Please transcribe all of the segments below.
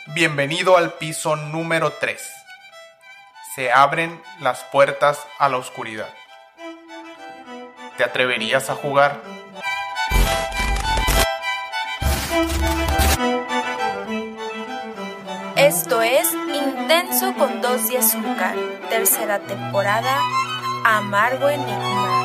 Bienvenido al piso número 3. Se abren las puertas a la oscuridad. ¿Te atreverías a jugar? Esto es Intenso con Dos de Azúcar, tercera temporada, Amargo Enigma.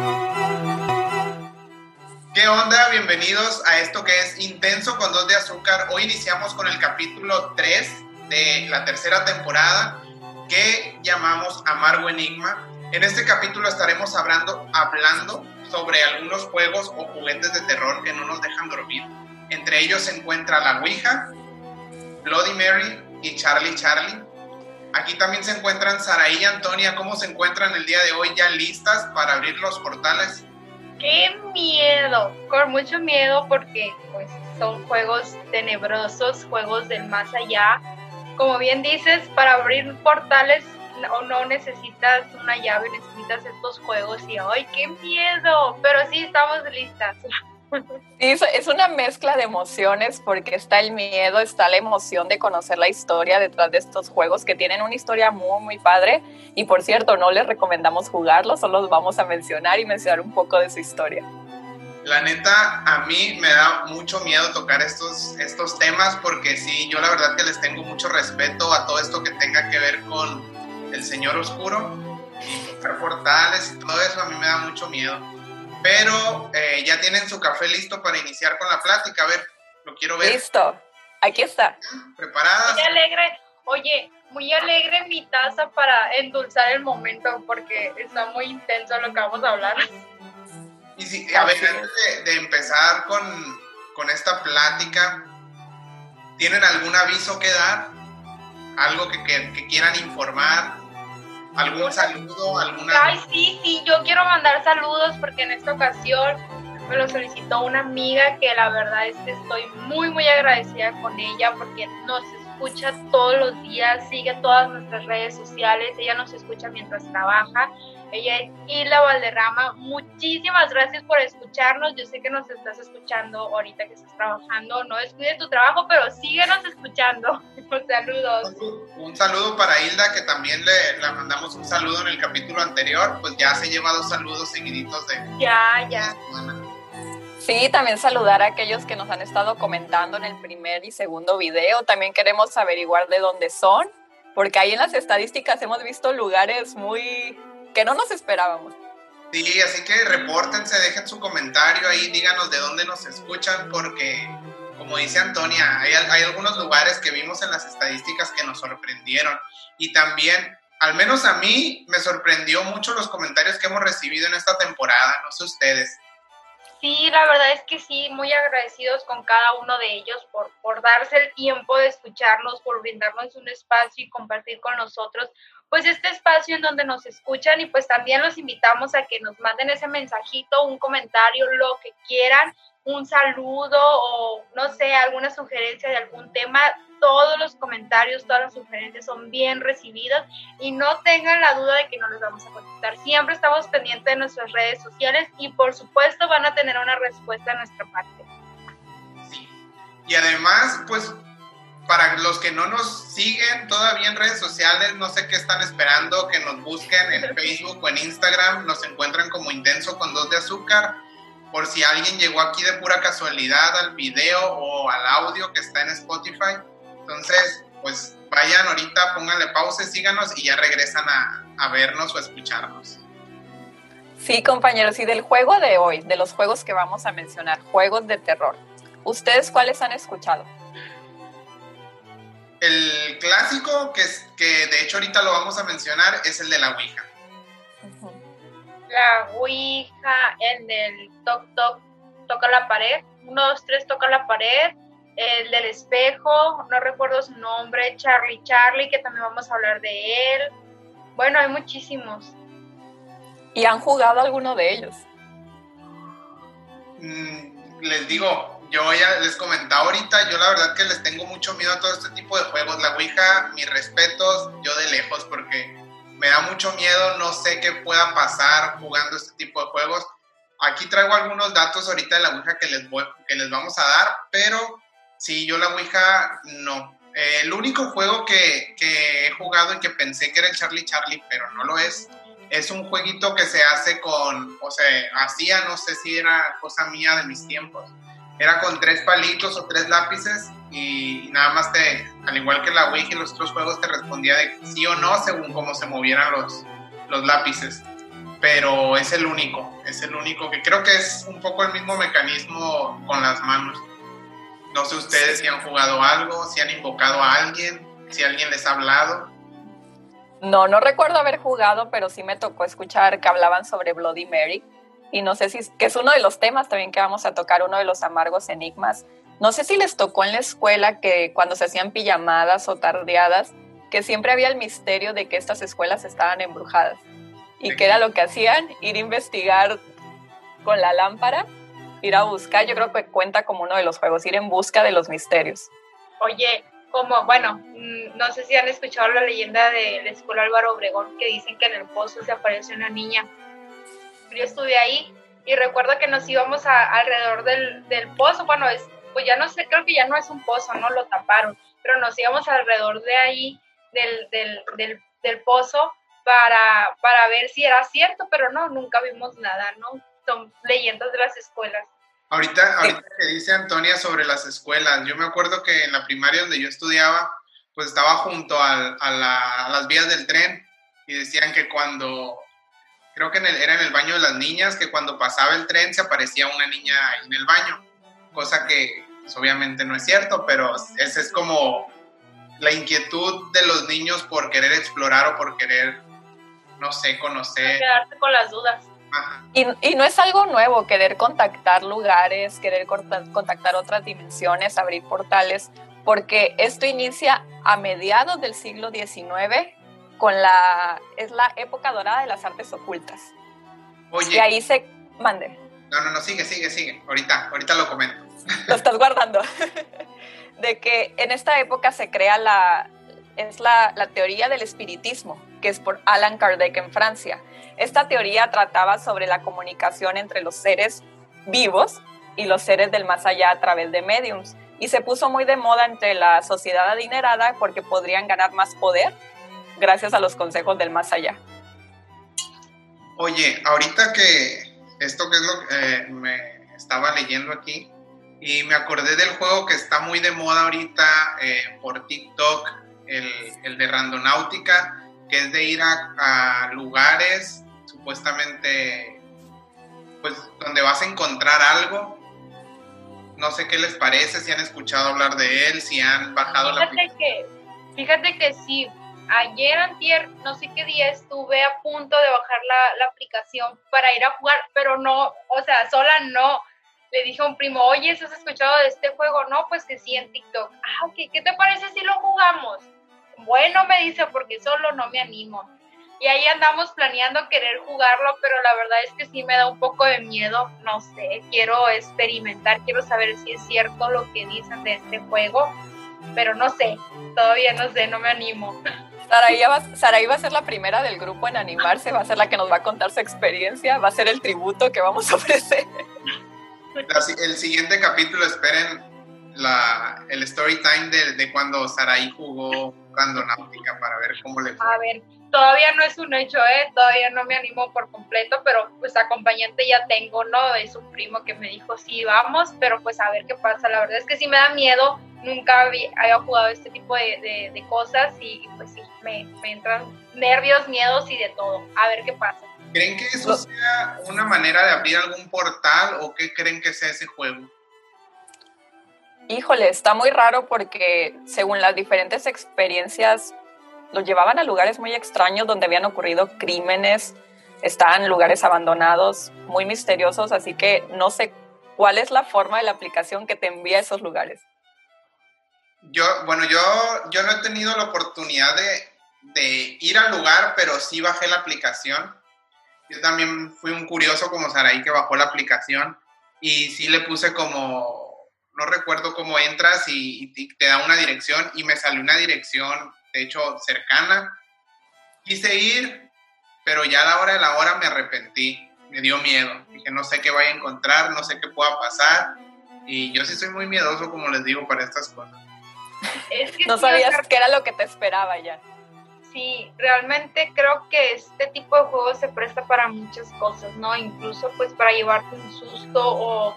¿Qué onda? Bienvenidos a esto que es Intenso con Dos de Azúcar. Hoy iniciamos con el capítulo 3 de la tercera temporada que llamamos Amargo Enigma. En este capítulo estaremos hablando sobre algunos juegos o juguetes de terror que no nos dejan dormir. Entre ellos se encuentra la Ouija, Bloody Mary y Charlie Charlie. Aquí también se encuentran Saraí y Antonia. ¿Cómo se encuentran el día de hoy? ¿Ya listas para abrir los portales? ¡Qué miedo! Con mucho miedo porque pues son juegos tenebrosos, juegos del más allá. Como bien dices, para abrir portales no necesitas una llave, necesitas estos juegos y ¡ay, qué miedo! Pero sí, estamos listas. Sí, es una mezcla de emociones porque está el miedo, está la emoción de conocer la historia detrás de estos juegos que tienen una historia muy, muy padre. Y por cierto, no les recomendamos jugarlos, solo los vamos a mencionar y mencionar un poco de su historia. La neta, a mí me da mucho miedo tocar estos temas porque sí, yo la verdad que les tengo mucho respeto a todo esto que tenga que ver con el Señor Oscuro y tocar portales y todo eso, a mí me da mucho miedo. Pero ya tienen su café listo para iniciar con la plática. A ver, lo quiero ver. Listo, aquí está. ¿Preparadas? Muy alegre, oye, muy alegre mi taza para endulzar el momento porque está muy intenso lo que vamos a hablar. Y sí, a ver, antes de empezar con esta plática, ¿tienen algún aviso que dar? ¿Algo que quieran informar? ¿Algún saludo? Ay, sí, yo quiero mandar saludos porque en esta ocasión me lo solicitó una amiga que la verdad es que estoy muy, muy agradecida con ella porque nos escucha todos los días, sigue todas nuestras redes sociales, ella nos escucha mientras trabaja. Ella es Hilda Valderrama. Muchísimas gracias por escucharnos. Yo sé que nos estás escuchando ahorita que estás trabajando. No descuides tu trabajo, pero síguenos escuchando. Saludos. Un saludo para Hilda, que también le mandamos un saludo en el capítulo anterior. Pues ya se lleva 2 saludos seguiditos de... Ya. Sí, también saludar a aquellos que nos han estado comentando en el primer y segundo video. También queremos averiguar de dónde son, porque ahí en las estadísticas hemos visto lugares que no nos esperábamos. Sí, así que repórtense, dejen su comentario ahí, díganos de dónde nos escuchan, porque como dice Antonia, hay algunos lugares que vimos en las estadísticas que nos sorprendieron. Y también, al menos a mí, me sorprendió mucho los comentarios que hemos recibido en esta temporada, no sé ustedes. Sí, la verdad es que sí, muy agradecidos con cada uno de ellos por darse el tiempo de escucharnos, por brindarnos un espacio y compartir con nosotros pues este espacio en donde nos escuchan, y pues también los invitamos a que nos manden ese mensajito, un comentario, lo que quieran, un saludo o no sé, alguna sugerencia de algún tema. Todos los comentarios, todas las sugerencias son bien recibidas y no tengan la duda de que no les vamos a contestar. Siempre estamos pendientes de nuestras redes sociales y por supuesto van a tener una respuesta de nuestra parte. Sí. Y además, pues para los que no nos siguen todavía en redes sociales, no sé qué están esperando, que nos busquen en Facebook o en Instagram, nos encuentran como Intenso con Dos de Azúcar. Por si alguien llegó aquí de pura casualidad al video o al audio que está en Spotify, entonces pues vayan ahorita, pónganle pausa, síganos y ya regresan a vernos o a escucharnos. Sí, compañeros, y del juego de hoy, de los juegos que vamos a mencionar, juegos de terror, ¿ustedes cuáles han escuchado? El clásico, que de hecho ahorita lo vamos a mencionar, es el de la Ouija. La Ouija, el del toc toc, toca la pared, 1, 2, 3, toca la pared, el del espejo, no recuerdo su nombre, Charlie Charlie, que también vamos a hablar de él. Bueno, hay muchísimos. ¿Y han jugado alguno de ellos? Les digo, yo ya les comentaba ahorita, yo la verdad que les tengo mucho miedo a todo este tipo de juegos. La Ouija, mis respetos, yo de lejos, porque me da mucho miedo, no sé qué pueda pasar jugando este tipo de juegos. Aquí traigo algunos datos ahorita de la Ouija que les vamos a dar, pero sí, yo la Ouija no. El único juego que he jugado y que pensé que era el Charlie Charlie, pero no lo es un jueguito que se hace hacía, no sé si era cosa mía de mis tiempos. Era con 3 palitos o 3 lápices y nada más al igual que la Wii y los otros juegos, te respondía de sí o no según cómo se movieran los lápices. Pero es el único que creo que es un poco el mismo mecanismo con las manos. No sé ustedes si han jugado algo, si han invocado a alguien, si alguien les ha hablado. No recuerdo haber jugado, pero sí me tocó escuchar que hablaban sobre Bloody Mary. Y no sé que es uno de los temas también que vamos a tocar, uno de los amargos enigmas. No sé si les tocó en la escuela que cuando se hacían pijamadas o tardeadas, que siempre había el misterio de que estas escuelas estaban embrujadas. ¿Y qué era lo que hacían? Ir a investigar con la lámpara, ir a buscar. Yo creo que cuenta como uno de los juegos, ir en busca de los misterios. Oye, no sé si han escuchado la leyenda de la escuela Álvaro Obregón, que dicen que en el pozo se apareció una niña. Yo estuve ahí y recuerdo que nos íbamos alrededor del pozo. Bueno, pues ya no sé, creo que ya no es un pozo, ¿no? Lo taparon, pero nos íbamos alrededor de ahí, del pozo, para ver si era cierto, pero no, nunca vimos nada, ¿no? Son leyendas de las escuelas. Ahorita que dice Antonia sobre las escuelas, yo me acuerdo que en la primaria donde yo estudiaba, pues estaba junto a las vías del tren y decían que creo que era en el baño de las niñas, que cuando pasaba el tren se aparecía una niña ahí en el baño, cosa que pues, obviamente no es cierto, pero esa es como la inquietud de los niños por querer explorar o por querer, no sé, conocer. Quedarse con las dudas. Ajá. Y no es algo nuevo querer contactar lugares, querer contactar otras dimensiones, abrir portales, porque esto inicia a mediados del siglo XIX es la época dorada de las artes ocultas. Oye. Y ahí se mande. No, sigue. Ahorita lo comento. Lo estás guardando. De que en esta época se crea la teoría del espiritismo, que es por Allan Kardec en Francia. Esta teoría trataba sobre la comunicación entre los seres vivos y los seres del más allá a través de mediums. Y se puso muy de moda entre la sociedad adinerada porque podrían ganar más poder gracias a los consejos del más allá. Oye, ahorita que esto que es lo que me estaba leyendo aquí y me acordé del juego que está muy de moda ahorita por TikTok, el de Randonáutica, que es de ir a lugares supuestamente pues donde vas a encontrar algo. No sé qué les parece, si han escuchado hablar de él, si han bajado la aplicación. Fíjate que sí, ayer, antier, no sé qué día, estuve a punto de bajar la aplicación para ir a jugar, pero no, o sea, sola no. Le dije a un primo, oye, ¿has escuchado de este juego? No, pues que sí, en TikTok. Ok, ¿qué te parece si lo jugamos? Bueno, me dice, porque solo no me animo. Y ahí andamos planeando querer jugarlo, pero la verdad es que sí me da un poco de miedo, no sé, quiero experimentar, quiero saber si es cierto lo que dicen de este juego, pero no sé, todavía no sé, no me animo. Saraí va a ser la primera del grupo en animarse, va a ser la que nos va a contar su experiencia, va a ser el tributo que vamos a ofrecer. El siguiente capítulo, esperen el story time de cuando Saraí jugó Randonáutica para ver cómo le fue. A ver, todavía no es un hecho, todavía no me animo por completo, pero pues acompañante ya tengo, ¿no? Es un primo que me dijo, sí, vamos, pero pues a ver qué pasa. La verdad es que sí me da miedo, nunca había jugado este tipo de cosas y pues sí, me entran nervios, miedos y de todo. A ver qué pasa. ¿Creen que eso sea una manera de abrir algún portal o qué creen que sea ese juego? Híjole, está muy raro porque según las diferentes experiencias los llevaban a lugares muy extraños donde habían ocurrido crímenes, estaban en lugares abandonados, muy misteriosos, así que no sé cuál es la forma de la aplicación que te envía a esos lugares. Yo no he tenido la oportunidad de ir al lugar, pero sí bajé la aplicación. Yo también fui un curioso como Saraí que bajó la aplicación y sí le puse como, no recuerdo cómo entras y te da una dirección y me salió una dirección, de hecho, cercana. Quise ir, pero ya a la hora de la hora me arrepentí, me dio miedo. Dije, no sé qué vaya a encontrar, no sé qué pueda pasar y yo sí soy muy miedoso, como les digo, para estas cosas. Es que No sí, sabías Oscar, qué era lo que te esperaba ya. sí, realmente creo que este tipo de juegos se presta para muchas cosas, ¿no? Incluso pues para llevarte un susto o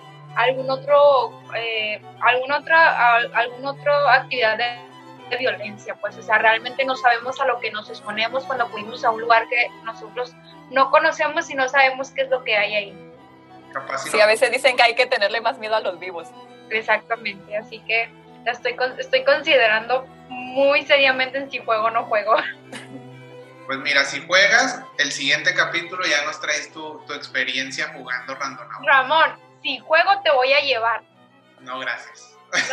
alguna otra actividad de violencia, pues, o sea, realmente no sabemos a lo que nos exponemos cuando fuimos a un lugar que nosotros no conocemos y no sabemos qué es lo que hay ahí. Capaz si Sí, no. a veces dicen que hay que tenerle más miedo a los vivos. Exactamente, así que la estoy considerando muy seriamente en si juego o no juego. Pues mira, si juegas, el siguiente capítulo ya nos traes tu experiencia jugando Randonauts. Ramón, si juego te voy a llevar. No, gracias.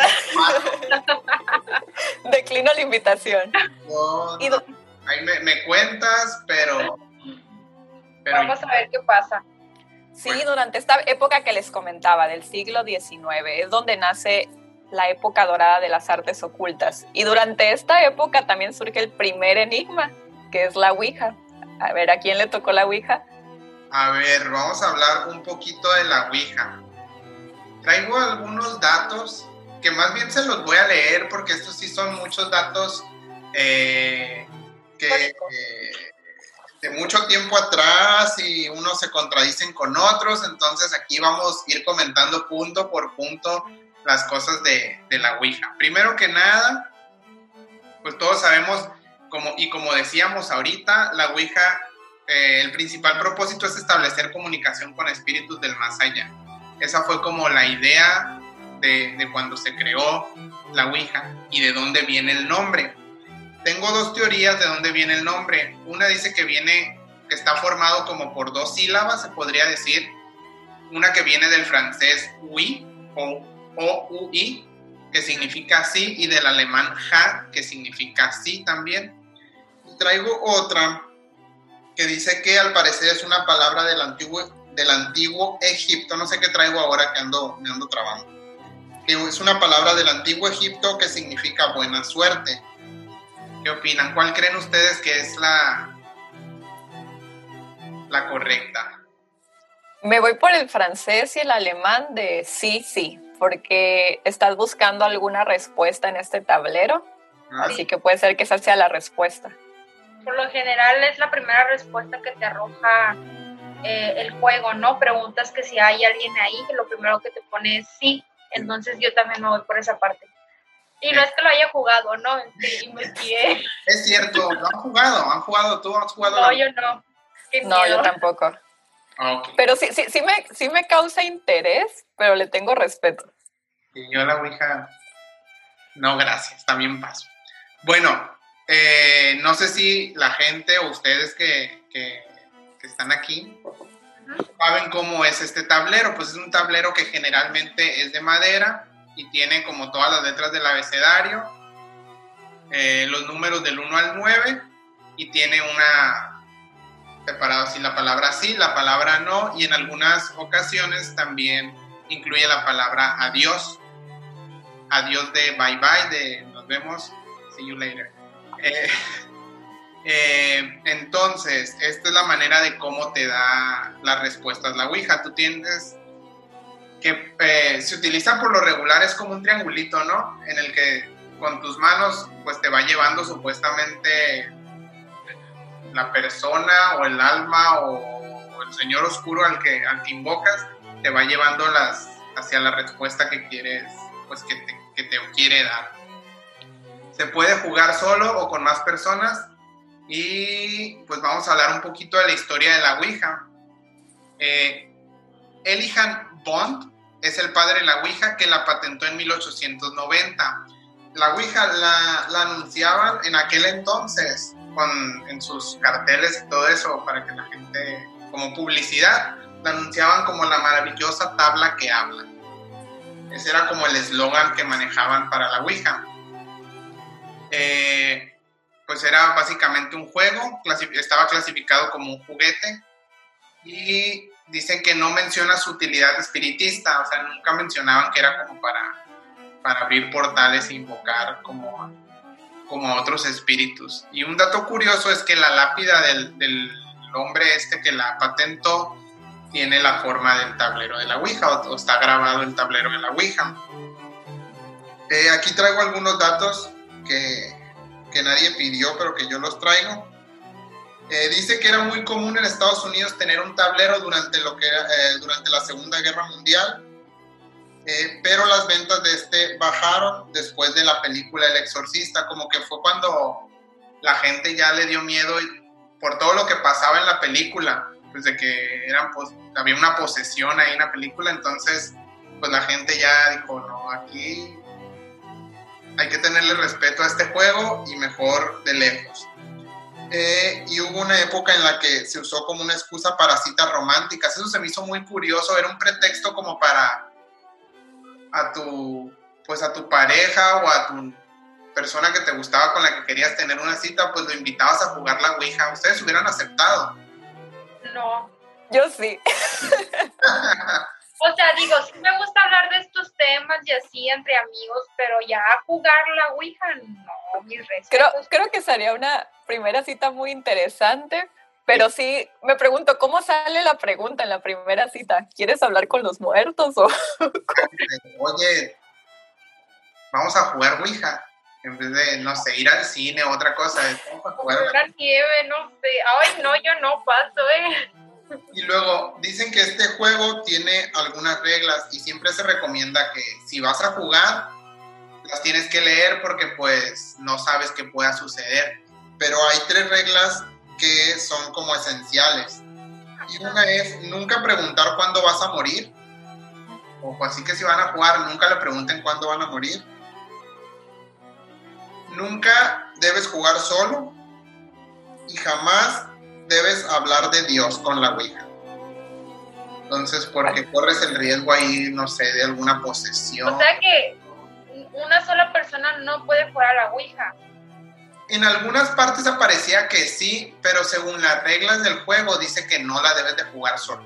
Declino la invitación. No, Y no. Ahí me cuentas, pero Vamos a ver qué pasa. Sí, Bueno. durante esta época que les comentaba, del siglo XIX, es donde nace la época dorada de las artes ocultas. Y durante esta época también surge el primer enigma, que es la Ouija. A ver, ¿a quién le tocó la Ouija? a ver, vamos a hablar un poquito de la Ouija. Traigo algunos datos que más bien se los voy a leer porque estos sí son muchos datos de mucho tiempo atrás y unos se contradicen con otros, entonces aquí vamos a ir comentando punto por punto las cosas de la Ouija. Primero que nada, pues todos sabemos, como decíamos ahorita, la Ouija, el principal propósito es establecer comunicación con espíritus del más allá. Esa fue como la idea de cuando se creó la Ouija y de dónde viene el nombre. Tengo dos teorías de dónde viene el nombre. Una dice que está formado como por dos sílabas, se podría decir. Una que viene del francés oui o O-U-I, que significa sí, y del alemán ja, que significa sí también. Y traigo otra que dice que al parecer es una palabra del antiguo Egipto. No sé qué traigo ahora que me ando trabando. Es una palabra del antiguo Egipto que significa buena suerte. ¿Qué opinan? ¿Cuál creen ustedes que es la correcta? Me voy por el francés y el alemán de sí, sí, porque estás buscando alguna respuesta en este tablero, así que puede ser que esa sea la respuesta. Por lo general es la primera respuesta que te arroja el juego, ¿no? Preguntas que si hay alguien ahí, que lo primero que te pone es sí, entonces yo también me voy por esa parte. Y no es que lo haya jugado, ¿no? Investigué. Es cierto, ¿lo han jugado? ¿Tú has jugado? No, yo no. Qué No, miedo. yo tampoco. Okay. Pero sí me causa interés, pero le tengo respeto. Y yo la Ouija, no, gracias, también paso. Bueno, no sé si la gente o ustedes que están aquí saben cómo es este tablero. Pues es un tablero que generalmente es de madera y tiene como todas las letras del abecedario, los números del 1 al 9, y tiene separado así la palabra sí, la palabra no, y en algunas ocasiones también incluye la palabra adiós. Adiós de bye bye, de nos vemos, see you later. Entonces, esta es la manera de cómo te da las respuestas la Ouija. Tú tienes que se utiliza por lo regular, es como un triangulito, ¿no? En el que con tus manos pues te va llevando supuestamente la persona o el alma o el señor oscuro al que invocas, te va llevando hacia la respuesta que quieres, pues que te quiere dar. Se puede jugar solo o con más personas, y pues vamos a hablar un poquito de la historia de la Ouija. Elihan Bond es el padre de la Ouija, que la patentó en 1890. La Ouija la anunciaban en aquel entonces en sus carteles y todo eso, para que la gente, como publicidad, la anunciaban como la maravillosa tabla que habla. Ese era como el eslogan que manejaban para la Ouija. Pues era básicamente un juego, estaba clasificado como un juguete, y dicen que no menciona su utilidad espiritista, o sea, nunca mencionaban que era como para abrir portales e invocar como a otros espíritus. Y un dato curioso es que la lápida del hombre que la patentó tiene la forma del tablero de la Ouija, o está grabado el tablero de la Ouija. Aquí traigo algunos datos que nadie pidió, pero que yo los traigo. Dice que era muy común en Estados Unidos tener un tablero durante la Segunda Guerra Mundial, pero las ventas de este bajaron después de la película El Exorcista, como que fue cuando la gente ya le dio miedo por todo lo que pasaba en la película, pues de que había una posesión ahí en la película, entonces pues la gente ya dijo, no, aquí hay que tenerle respeto a este juego y mejor de lejos. Y hubo una época en la que se usó como una excusa para citas románticas. Eso se me hizo muy curioso, era un pretexto como para a tu pareja o a tu persona que te gustaba, con la que querías tener una cita, pues lo invitabas a jugar la Ouija. ¿Ustedes hubieran aceptado? No. Yo sí. O sea, digo, sí me gusta hablar de estos temas y así entre amigos, pero ya jugar la Ouija, no, mis respetos. Creo que sería una primera cita muy interesante, pero sí me pregunto, ¿cómo sale la pregunta en la primera cita? ¿Quieres hablar con los muertos o...? Oye, vamos a jugar Ouija, en vez de, no sé, ir al cine o otra cosa. Vamos a jugar la nieve, no sé. Ay, no, yo no paso, Y luego dicen que este juego tiene algunas reglas y siempre se recomienda que si vas a jugar, las tienes que leer porque pues no sabes qué pueda suceder. Pero hay 3 reglas que son como esenciales. Y una es nunca preguntar cuándo vas a morir. Ojo, así que si van a jugar, nunca le pregunten cuándo van a morir. Nunca debes jugar solo y jamás debes hablar de Dios con la Ouija. Entonces, porque corres el riesgo ahí, no sé, de alguna posesión. O sea que una sola persona no puede jugar a la Ouija. En algunas partes aparecía que sí, pero según las reglas del juego dice que no la debes de jugar solo.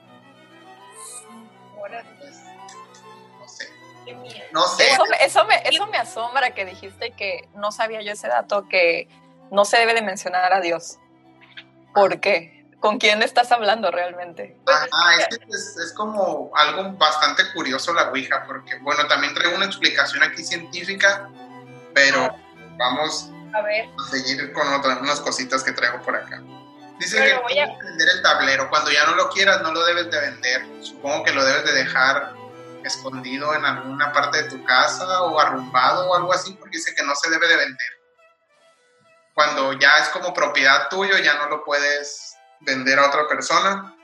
No sé. Eso me asombra que dijiste que no sabía yo ese dato, que no se debe de mencionar a Dios. ¿Por qué? ¿Con quién estás hablando realmente? Es que es como algo bastante curioso la Ouija, porque bueno, también traigo una explicación aquí científica, pero vamos a seguir con unas cositas que traigo por acá. Dice que puedes vender el tablero, cuando ya no lo quieras no lo debes de vender, supongo que lo debes de dejar escondido en alguna parte de tu casa o arrumbado o algo así, porque dice que no se debe de vender. Cuando ya es como propiedad tuyo, ya no lo puedes vender a otra persona.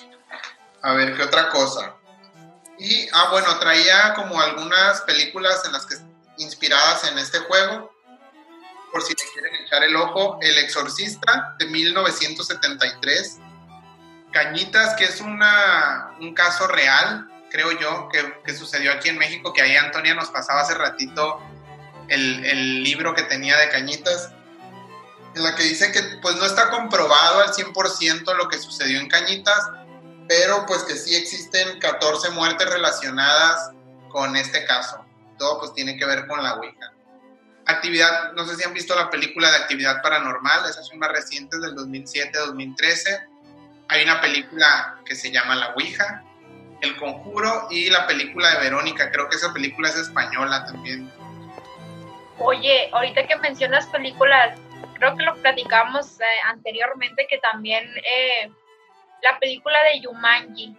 A ver, ¿qué otra cosa? Y, bueno, traía como algunas películas en las que inspiradas en este juego, por si le quieren echar el ojo. El Exorcista, de 1973. Cañitas, que es un caso real, creo yo, que sucedió aquí en México, que ahí Antonia nos pasaba hace ratito el libro que tenía de Cañitas, en la que dice que pues no está comprobado al 100% lo que sucedió en Cañitas, pero pues que sí existen 14 muertes relacionadas con este caso. Todo pues tiene que ver con la Ouija. Actividad, no sé si han visto la película de Actividad Paranormal, esas son más recientes, del 2007-2013. Hay una película que se llama La Ouija, El Conjuro y la película de Verónica, creo que esa película es española también. Oye, ahorita que mencionas películas, creo que lo platicamos anteriormente, que también la película de Jumanji.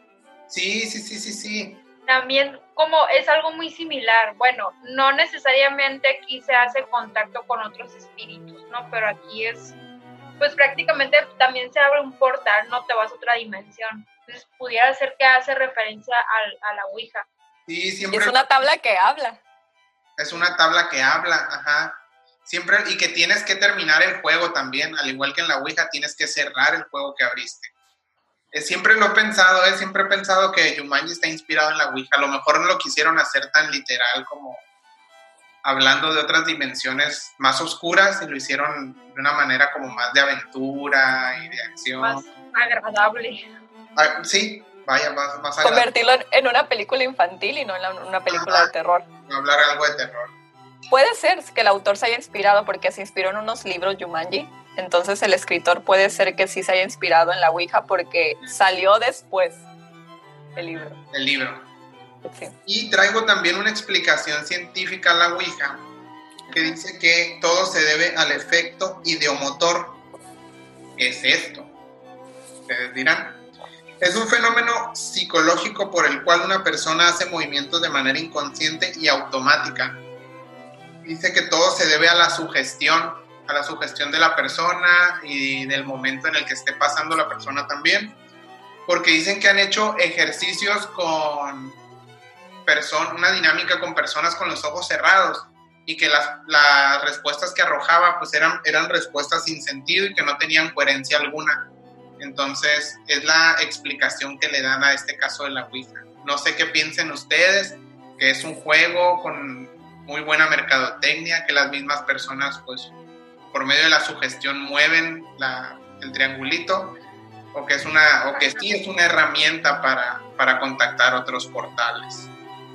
Sí. También como es algo muy similar. Bueno, no necesariamente aquí se hace contacto con otros espíritus, ¿no? Pero aquí es, pues prácticamente también se abre un portal, no te vas a otra dimensión. Entonces pudiera ser que hace referencia a la Ouija. Sí, siempre. Es una tabla que habla. Es una tabla que habla, ajá. Siempre, y que tienes que terminar el juego también, al igual que en la Ouija, tienes que cerrar el juego que abriste. Siempre lo he pensado, siempre he pensado que Jumanji está inspirado en la Ouija. A lo mejor no lo quisieron hacer tan literal como hablando de otras dimensiones más oscuras y lo hicieron de una manera como más de aventura y de acción. Más agradable. Sí, vaya, más agradable. Convertirlo en una película infantil y no en una película de terror. Hablar algo de terror. Puede ser que el autor se haya inspirado porque se inspiró en unos libros Jumanji. Entonces el escritor puede ser que sí se haya inspirado en la Ouija porque salió después el libro. El libro. Sí. Y traigo también una explicación científica a la Ouija, que dice que todo se debe al efecto ideomotor. ¿Qué es esto? Ustedes dirán. Es un fenómeno psicológico por el cual una persona hace movimientos de manera inconsciente y automática. Dice que todo se debe a la sugestión de la persona y del momento en el que esté pasando la persona también, porque dicen que han hecho ejercicios con una dinámica con personas con los ojos cerrados y que las respuestas que arrojaba pues eran respuestas sin sentido y que no tenían coherencia alguna. Entonces es la explicación que le dan a este caso de la Ouija. No sé qué piensen ustedes, que es un juego con muy buena mercadotecnia, que las mismas personas pues por medio de la sugestión mueven el triangulito, o que sí es una herramienta para contactar otros portales.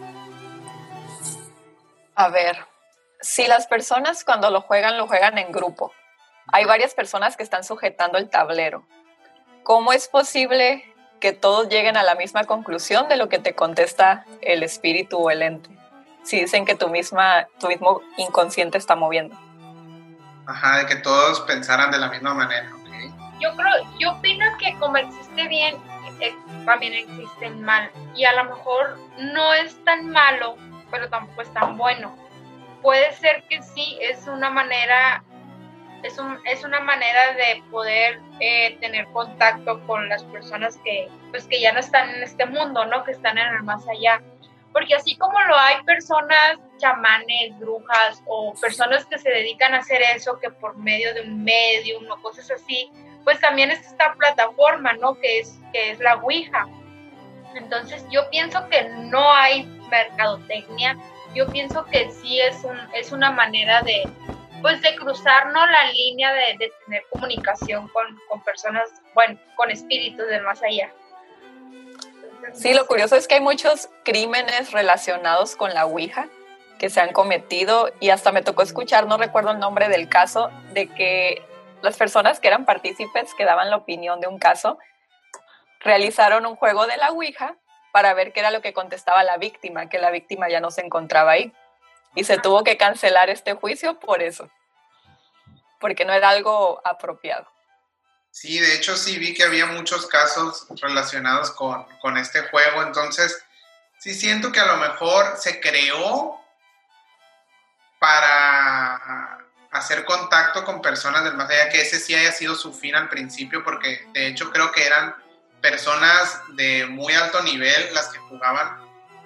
A ver, si las personas cuando lo juegan en grupo, hay varias personas que están sujetando el tablero, ¿cómo es posible que todos lleguen a la misma conclusión de lo que te contesta el espíritu o el ente? Si dicen que tu mismo inconsciente está moviendo. Ajá, de que todos pensaran de la misma manera. ¿Okay? Yo opino que como existe bien, también existe mal. Y a lo mejor no es tan malo, pero tampoco es tan bueno. Puede ser que sí, es una manera de poder tener contacto con las personas que ya no están en este mundo, ¿no? Que están en el más allá. Porque así como lo hay personas, chamanes, brujas o personas que se dedican a hacer eso, que por medio de un medium o cosas así, pues también está esta plataforma, ¿no? Que es la Ouija. Entonces yo pienso que no hay mercadotecnia, yo pienso que sí es una manera de cruzar, ¿no? La línea de tener comunicación con personas, bueno, con espíritus del más allá. Sí, lo curioso es que hay muchos crímenes relacionados con la Ouija que se han cometido y hasta me tocó escuchar, no recuerdo el nombre del caso, de que las personas que eran partícipes, que daban la opinión de un caso, realizaron un juego de la Ouija para ver qué era lo que contestaba la víctima, que la víctima ya no se encontraba ahí. Y se tuvo que cancelar este juicio por eso, porque no era algo apropiado. Sí, de hecho sí vi que había muchos casos relacionados con este juego, entonces sí siento que a lo mejor se creó para hacer contacto con personas del más allá, que ese sí haya sido su fin al principio, porque de hecho creo que eran personas de muy alto nivel las que jugaban,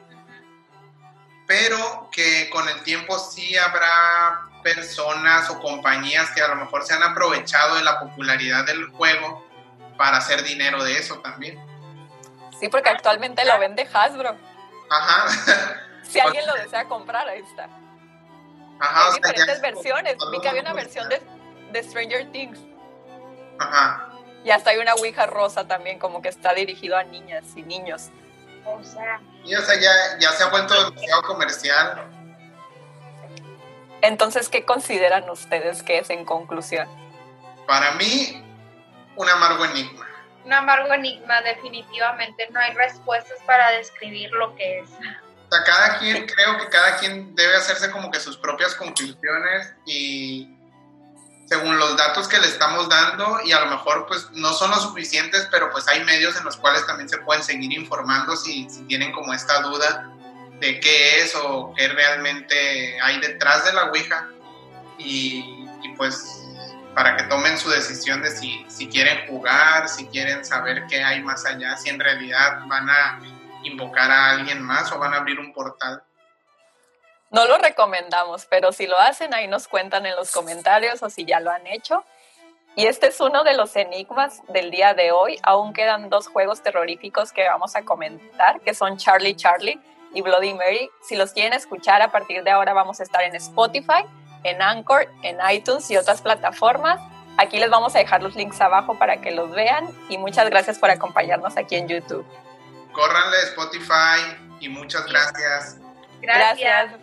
pero que con el tiempo sí habrá personas o compañías que a lo mejor se han aprovechado de la popularidad del juego para hacer dinero de eso también. Sí, porque actualmente lo vende Hasbro. Ajá. Si alguien lo desea comprar, ahí está. Ajá, hay diferentes versiones. Vi que había una versión de Stranger Things. Ajá. Y hasta hay una Ouija rosa también, como que está dirigido a niñas y niños. O sea, ya se ha vuelto demasiado comercial. Entonces, ¿qué consideran ustedes que es en conclusión? Para mí, un amargo enigma. Un amargo enigma, definitivamente. No hay respuestas para describir lo que es. O sea, creo que cada quien debe hacerse como que sus propias conclusiones y según los datos que le estamos dando, y a lo mejor pues no son lo suficientes, pero pues hay medios en los cuales también se pueden seguir informando si tienen como esta duda de qué es o qué realmente hay detrás de la Ouija y pues para que tomen su decisión de si quieren jugar, si quieren saber qué hay más allá, si en realidad van a invocar a alguien más o van a abrir un portal. No lo recomendamos, pero si lo hacen, ahí nos cuentan en los comentarios o si ya lo han hecho. Y este es uno de los enigmas del día de hoy. Aún quedan 2 juegos terroríficos que vamos a comentar, que son Charlie Charlie y Bloody Mary. Si los quieren escuchar, a partir de ahora vamos a estar en Spotify, en Anchor, en iTunes y otras plataformas. Aquí les vamos a dejar los links abajo para que los vean y muchas gracias por acompañarnos aquí en YouTube. Córranle a Spotify y muchas gracias. Gracias.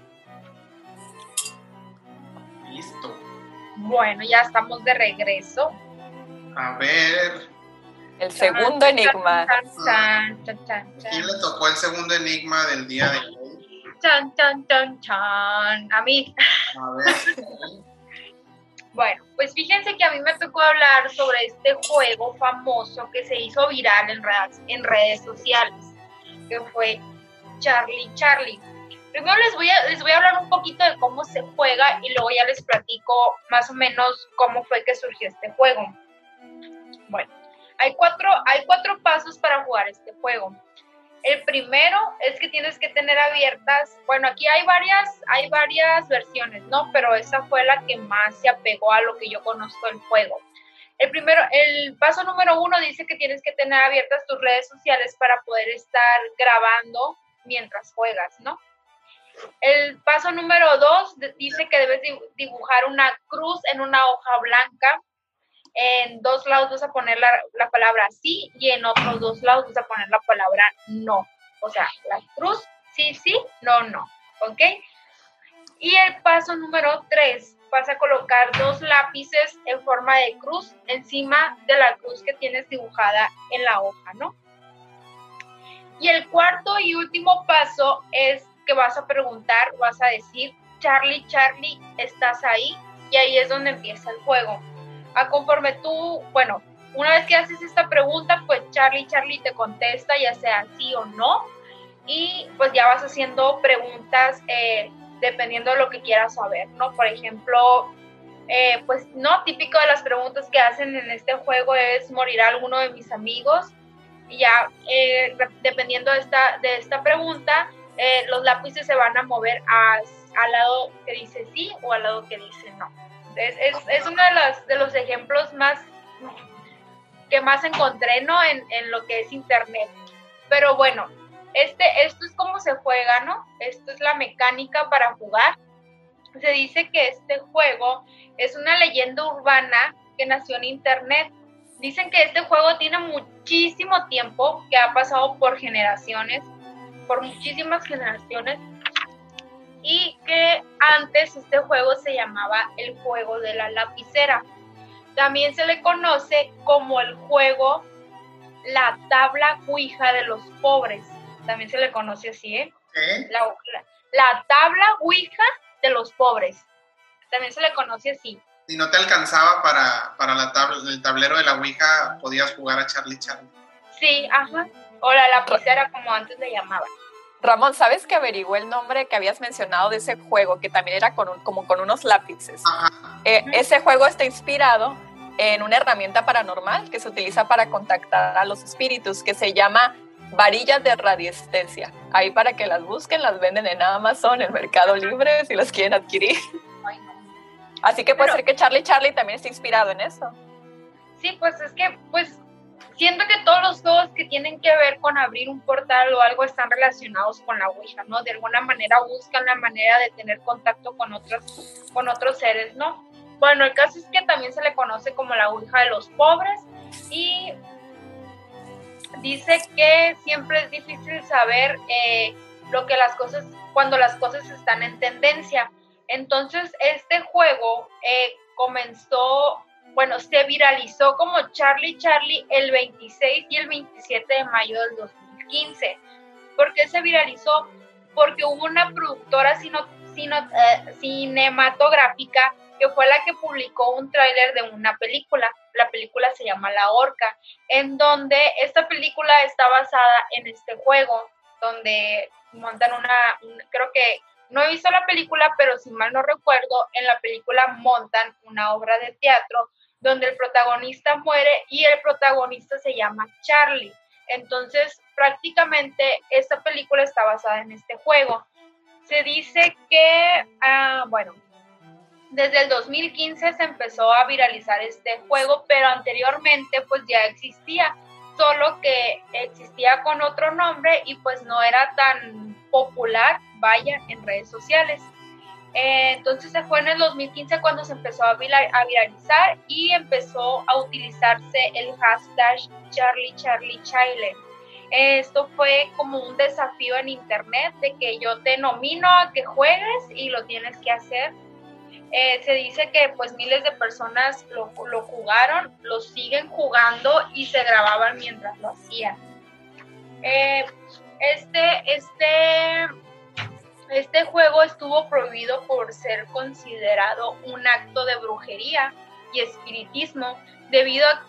Listo. Bueno, ya estamos de regreso. A ver. El segundo enigma. ¿Quién le tocó el segundo enigma del día de hoy? Chan, chan, chan, chan. A mí. A ver. Bueno, pues fíjense que a mí me tocó hablar sobre este juego famoso que se hizo viral en redes sociales, que fue Charlie Charlie. Primero les voy a hablar un poquito de cómo se juega y luego ya les platico más o menos cómo fue que surgió este juego. Bueno, hay cuatro pasos para jugar este juego. El primero es que tienes que tener abiertas, bueno, aquí hay varias versiones, ¿no? Pero esa fue la que más se apegó a lo que yo conozco del juego. El paso número 1 dice que tienes que tener abiertas tus redes sociales para poder estar grabando mientras juegas, ¿no? El paso número 2 dice que debes dibujar una cruz en una hoja blanca. En 2 lados vas a poner la palabra sí y en otros 2 lados vas a poner la palabra no. O sea, la cruz, sí, sí, no, no. ¿Ok? Y el paso número 3, vas a colocar 2 lápices en forma de cruz encima de la cruz que tienes dibujada en la hoja, ¿no? Y el cuarto y último paso es que vas a preguntar, vas a decir, Charlie, Charlie, ¿estás ahí? Y ahí es donde empieza el juego. Conforme tú, bueno, una vez que haces esta pregunta, pues Charlie, Charlie te contesta, ya sea sí o no, y pues ya vas haciendo preguntas dependiendo de lo que quieras saber, ¿no? Por ejemplo, pues no, típico de las preguntas que hacen en este juego es ¿morirá alguno de mis amigos? Y ya, dependiendo de esta pregunta, los lápices se van a mover al lado que dice sí o al lado que dice no. Es uno de los ejemplos que más encontré, ¿no? En lo que es internet. Pero bueno, esto es cómo se juega, ¿no? Esto es la mecánica para jugar. Se dice que este juego es una leyenda urbana que nació en internet. Dicen que este juego tiene muchísimo tiempo, que ha pasado por muchísimas generaciones, y que antes este juego se llamaba el juego de la lapicera. También se le conoce como el juego la tabla ouija de los pobres. También se le conoce así, ¿eh? ¿Qué? La tabla ouija de los pobres. También se le conoce así. Si no te alcanzaba para el tablero de la ouija, podías jugar a Charlie Charlie. Sí, ajá. O la lapicera, como antes le llamaban. Ramón, ¿sabes que averigué el nombre que habías mencionado de ese juego, que también era como con unos lápices? Ese juego está inspirado en una herramienta paranormal que se utiliza para contactar a los espíritus, que se llama varillas de radiestesia. Ahí para que las busquen, las venden en Amazon, en Mercado Libre, si las quieren adquirir. Ay, no. Así que puede ser que Charlie Charlie también esté inspirado en eso. Sí, pues es que, siento que todos los juegos que tienen que ver con abrir un portal o algo están relacionados con la ouija, ¿no? De alguna manera buscan la manera de tener contacto con otros seres, ¿no? Bueno, el caso es que también se le conoce como la ouija de los pobres y dice que siempre es difícil saber cuando las cosas están en tendencia. Entonces, este juego se viralizó como Charlie Charlie el 26 y el 27 de mayo del 2015. ¿Por qué se viralizó? Porque hubo una productora cinematográfica que fue la que publicó un tráiler de una película. La película se llama La Horca, en donde esta película está basada en este juego, donde montan creo que no he visto la película, pero si mal no recuerdo, en la película montan una obra de teatro donde el protagonista muere y el protagonista se llama Charlie. Entonces, prácticamente esta película está basada en este juego. Se dice que, desde el 2015 se empezó a viralizar este juego, pero anteriormente pues ya existía, solo que existía con otro nombre y pues no era tan popular, en redes sociales. Entonces fue en el 2015 cuando se empezó a viralizar y empezó a utilizarse el hashtag Charlie Charlie Challenge. Esto fue como un desafío en internet de que yo te nomino a que juegues y lo tienes que hacer. Se dice que pues miles de personas lo jugaron, lo siguen jugando y se grababan mientras lo hacían. Este juego estuvo prohibido por ser considerado un acto de brujería y espiritismo debido a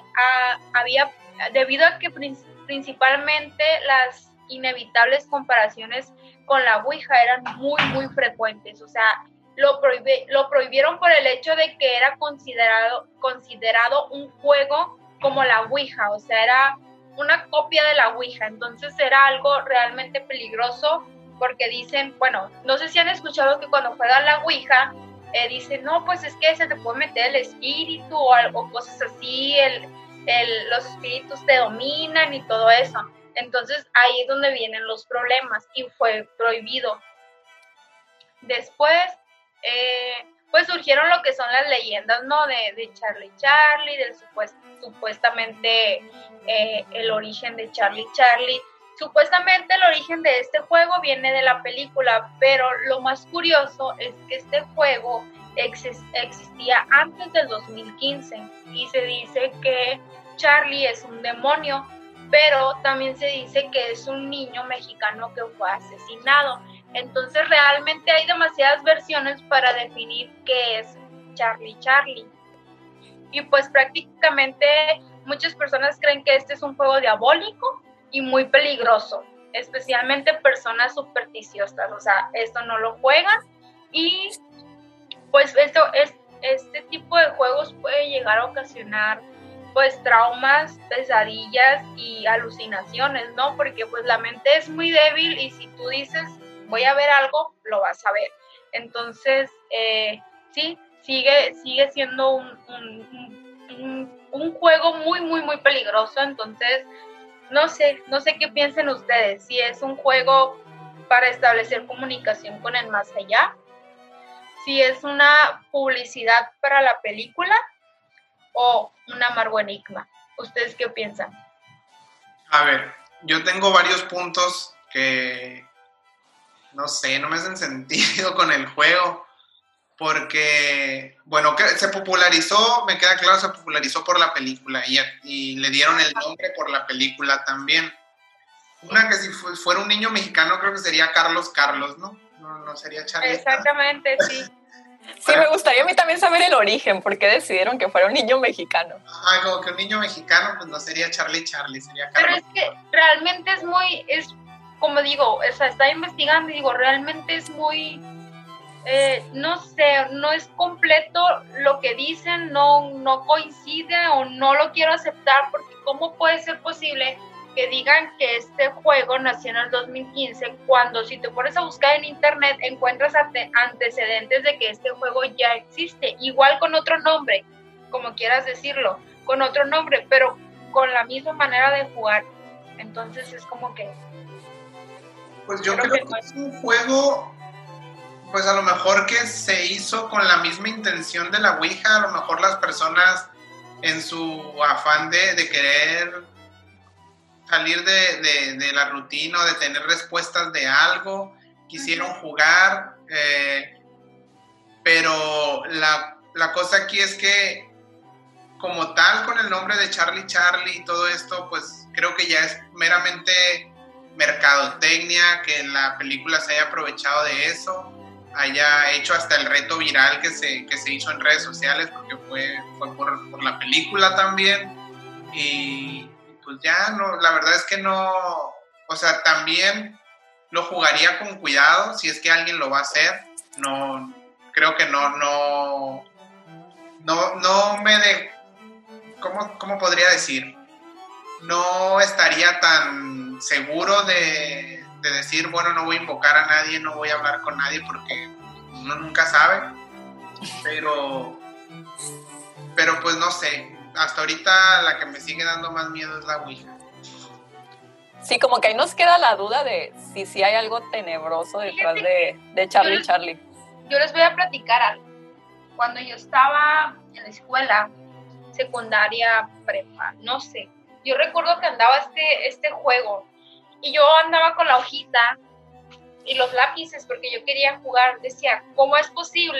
que principalmente las inevitables comparaciones con la Ouija eran muy, muy frecuentes. O sea, lo prohibieron por el hecho de que era considerado un juego como la Ouija, o sea, era una copia de la Ouija, entonces era algo realmente peligroso porque dicen, bueno, no sé si han escuchado que cuando juegan la Ouija, dicen, no, pues es que se te puede meter el espíritu o algo, cosas así, los espíritus te dominan y todo eso. Entonces ahí es donde vienen los problemas y fue prohibido. Después, pues surgieron lo que son las leyendas, ¿no? De Charlie, del supuestamente el origen de Charlie. Supuestamente el origen de este juego viene de la película, pero lo más curioso es que este juego existía antes del 2015 y se dice que Charlie es un demonio, pero también se dice que es un niño mexicano que fue asesinado. Entonces realmente hay demasiadas versiones para definir qué es Charlie. Y pues prácticamente muchas personas creen que este es un juego diabólico y muy peligroso, especialmente personas supersticiosas, o sea, esto no lo juegan y pues este tipo de juegos puede llegar a ocasionar pues traumas, pesadillas y alucinaciones, ¿no? Porque pues la mente es muy débil y si tú dices voy a ver algo, lo vas a ver. Entonces, sí, sigue siendo un juego muy, muy, muy peligroso. Entonces, no sé qué piensen ustedes. Si es un juego para establecer comunicación con el más allá, si es una publicidad para la película o un amargo enigma. ¿Ustedes qué piensan? A ver, yo tengo varios puntos que no sé, no me hacen sentido con el juego, porque, bueno, que se popularizó, me queda claro, se popularizó por la película y le dieron el nombre por la película también. Una que si fuera un niño mexicano creo que sería Carlos, ¿no? No sería Charlie. Exactamente, sí. Sí, me gustaría a mí también saber el origen, por qué decidieron que fuera un niño mexicano. Como que un niño mexicano, pues no sería Charlie, sería Carlos. Pero es que realmente como digo, o sea, estaba investigando y digo, realmente es muy, no sé, no es completo lo que dicen, no coincide o no lo quiero aceptar, porque ¿cómo puede ser posible que digan que este juego nació en el 2015 cuando si te pones a buscar en internet encuentras antecedentes de que este juego ya existe, igual con otro nombre, como quieras decirlo, con otro nombre, pero con la misma manera de jugar? Entonces es como que... Pues yo creo que es un juego, pues a lo mejor que se hizo con la misma intención de la Ouija, a lo mejor las personas en su afán de querer salir de la rutina o de tener respuestas de algo, quisieron jugar, pero la cosa aquí es que como tal con el nombre de Charlie y todo esto, pues creo que ya es meramente mercadotecnia, que la película se haya aprovechado de eso, haya hecho hasta el reto viral que se hizo en redes sociales, porque fue por la película también, y pues ya no, la verdad es que no, o sea, también lo jugaría con cuidado si es que alguien lo va a hacer. No, creo que no me de, ¿cómo podría decir? No estaría tan seguro de decir, bueno, no voy a invocar a nadie, no voy a hablar con nadie, porque uno nunca sabe, pero pues no sé, hasta ahorita la que me sigue dando más miedo es la Ouija. Sí, como que ahí nos queda la duda de si hay algo tenebroso detrás de Charlie. Yo les voy a platicar algo. Cuando yo estaba en la escuela, secundaria, prepa, no sé, yo recuerdo que andaba este juego y yo andaba con la hojita y los lápices porque yo quería jugar. Decía, ¿cómo es posible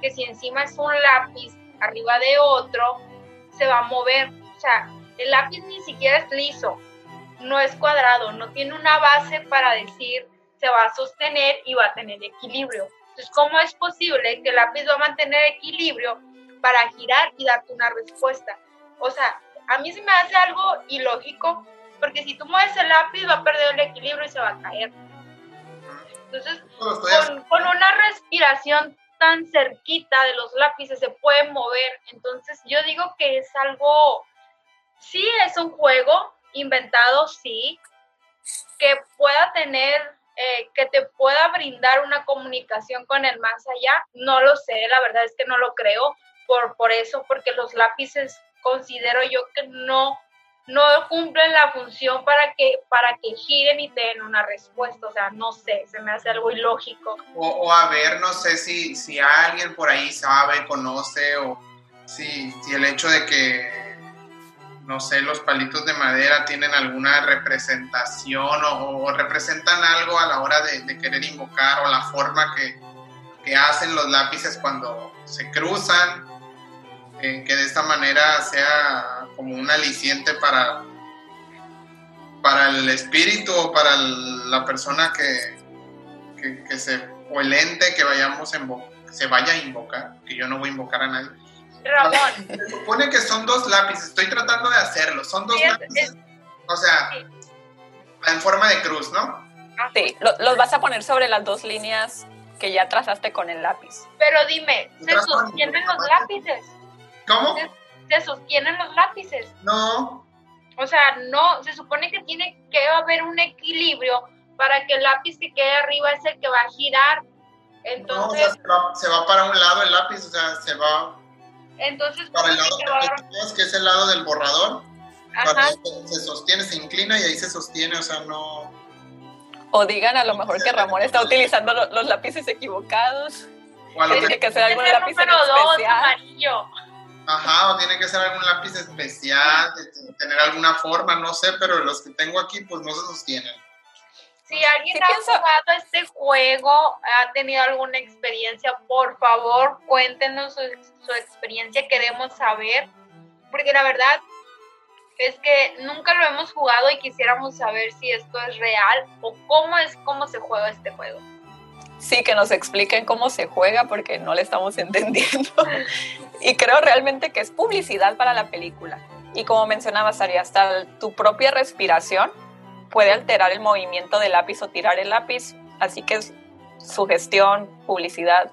que si encima es un lápiz arriba de otro, se va a mover. O sea, el lápiz ni siquiera es liso, no es cuadrado, no tiene una base para decir se va a sostener y va a tener equilibrio. Entonces, ¿cómo es posible que el lápiz va a mantener equilibrio para girar y darte una respuesta? O sea, a mí se me hace algo ilógico, porque si tú mueves el lápiz va a perder el equilibrio y se va a caer. Entonces, con una respiración tan cerquita de los lápices se puede mover. Entonces, yo digo que es algo, sí es un juego inventado, sí, que pueda tener, que te pueda brindar una comunicación con el más allá. No lo sé, la verdad es que no lo creo por eso, porque los lápices considero yo que no cumplen la función para que giren y te den una respuesta. O sea, no sé, se me hace algo ilógico. O a ver, no sé si alguien por ahí sabe, conoce, o si el hecho de que, no sé, los palitos de madera tienen alguna representación o representan algo a la hora de querer invocar, o la forma que hacen los lápices cuando se cruzan, que de esta manera sea como un aliciente para el espíritu o para la persona o el ente que se vaya a invocar, que yo no voy a invocar a nadie. Ramón. Se supone que son 2 lápices, estoy tratando de hacerlo, son 2 lápices, o sea, sí, en forma de cruz, ¿no? Sí, los vas a poner sobre las 2 líneas que ya trazaste con el lápiz. Pero dime, ¿se sostienen los lápices? ¿Cómo? ¿Se sostienen los lápices? No. O sea, no, se supone que tiene que haber un equilibrio para que el lápiz que quede arriba es el que va a girar. Entonces, no, o sea, se va para un lado el lápiz, o sea, se va. Entonces, para el lado que es el lado del borrador. Ajá. Se sostiene, se inclina y ahí se sostiene, o sea, no. O digan a lo mejor que Ramón está utilizando los lápices equivocados. O a lo tiene que ser algún lápiz número 2, especial. Amarillo. Ajá, o tiene que ser algún lápiz especial, tener alguna forma, no sé, pero los que tengo aquí pues no se sostienen. Si alguien ha jugado este juego, ha tenido alguna experiencia, por favor, cuéntenos su experiencia, queremos saber, porque la verdad es que nunca lo hemos jugado y quisiéramos saber si esto es real o cómo se juega este juego. Sí, que nos expliquen cómo se juega porque no le estamos entendiendo. Y creo realmente que es publicidad para la película. Y como mencionabas, Ari, hasta tu propia respiración puede alterar el movimiento del lápiz o tirar el lápiz. Así que es sugestión, publicidad.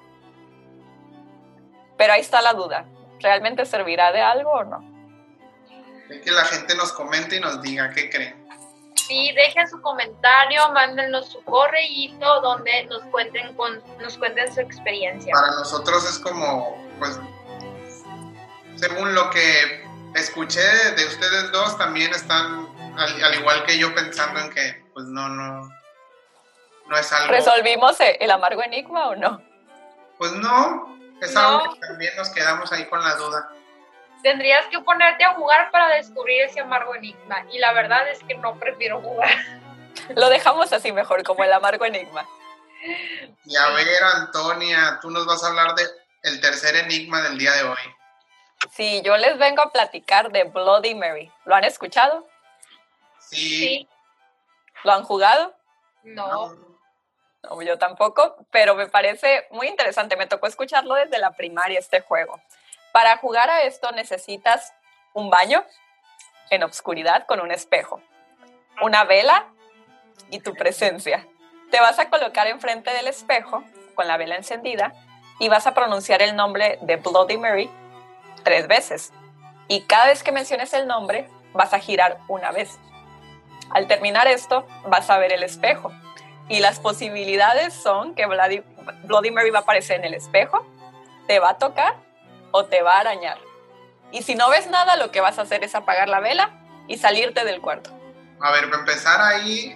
Pero ahí está la duda. ¿Realmente servirá de algo o no? Que la gente nos comente y nos diga qué creen. Sí, dejen su comentario, mándenos su correíto donde nos cuenten su experiencia. Para nosotros es como, pues, según lo que escuché de ustedes dos, también están, al igual que yo, pensando en que, pues, no es algo... ¿Resolvimos el amargo enigma o no? Pues no, es algo que también nos quedamos ahí con la duda. Tendrías que ponerte a jugar para descubrir ese amargo enigma. Y la verdad es que no prefiero jugar. Lo dejamos así mejor, como el amargo enigma. Y a ver, Antonia, tú nos vas a hablar del tercer enigma del día de hoy. Sí, yo les vengo a platicar de Bloody Mary. ¿Lo han escuchado? Sí. ¿Lo han jugado? No, yo tampoco, pero me parece muy interesante. Me tocó escucharlo desde la primaria, este juego. Para jugar a esto necesitas un baño en obscuridad con un espejo, una vela y tu presencia. Te vas a colocar enfrente del espejo con la vela encendida y vas a pronunciar el nombre de Bloody Mary 3 veces. Y cada vez que menciones el nombre, vas a girar una vez. Al terminar esto, vas a ver el espejo. Y las posibilidades son que Bloody Mary va a aparecer en el espejo, te va a tocar o te va a arañar. Y si no ves nada, lo que vas a hacer es apagar la vela y salirte del cuarto. A ver, para empezar ahí,